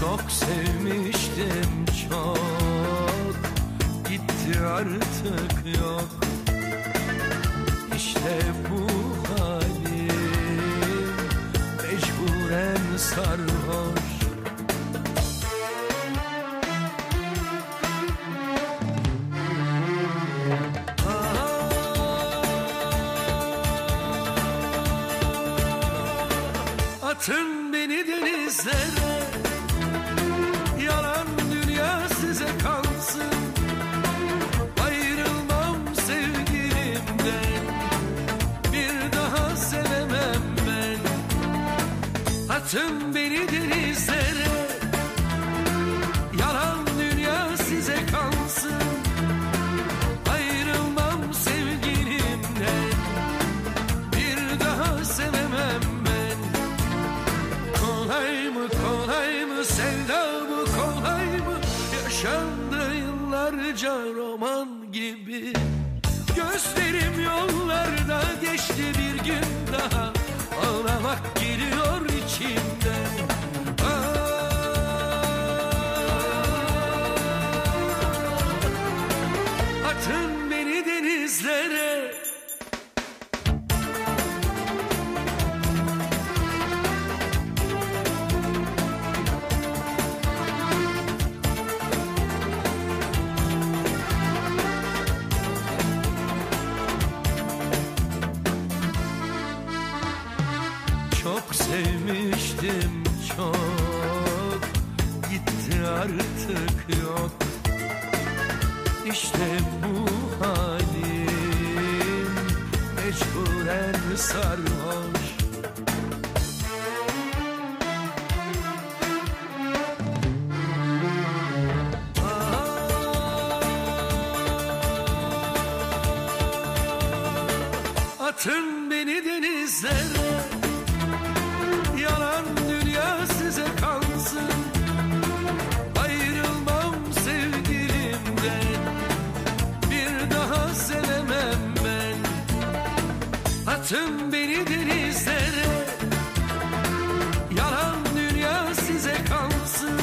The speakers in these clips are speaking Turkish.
Çok sevmiştim çok, gitti artık yok. İşte bu halim, mecburen sarhoş. Atın beni denizlere, yalan dünya size kalsın. Ayrılmam sevgilimden, bir daha sevemem ben. Atın beni denizlere, yalan dünya size kalsın. Ayrılmam sevgilimden, bir daha sevemem ben. Kolay mı kolay mı sevda mı kolay mı, yaşandı yıllarca roman gibi. Gözlerim yollarda geçti bir gün daha, ağlamak geliyor içimden. Atın beni denizlere, çok sevmiştim çok, gitti artık yok. İşte bu halim, mecburen sarhoş. Atın beni denizlere, yalan dünya size kalsın. Ayrılmam sevgilimden, bir daha sevemem ben. Atın beni denizlere, yalan dünya size kalsın.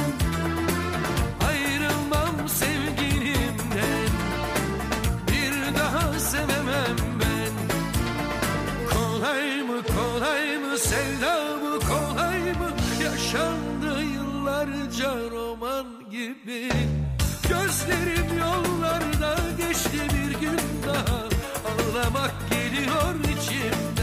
Ayrılmam sevgilimden, bir daha sevemem ben. Kolay mı kolay mı sevda mı kolay mı, yaşandı yıllarca roman gibi. Gözlerim yollarda geçti bir gün daha, ağlamak geliyor içimden.